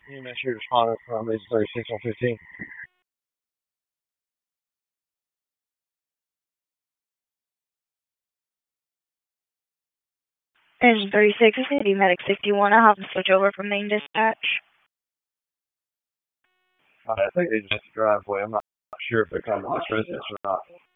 EMS here responding from Agent 36 on 15. Engine 36, this is Medic 61. I'll have to switch over from main dispatch. I think they just driveway. I'm not sure if they're coming to this residence or not.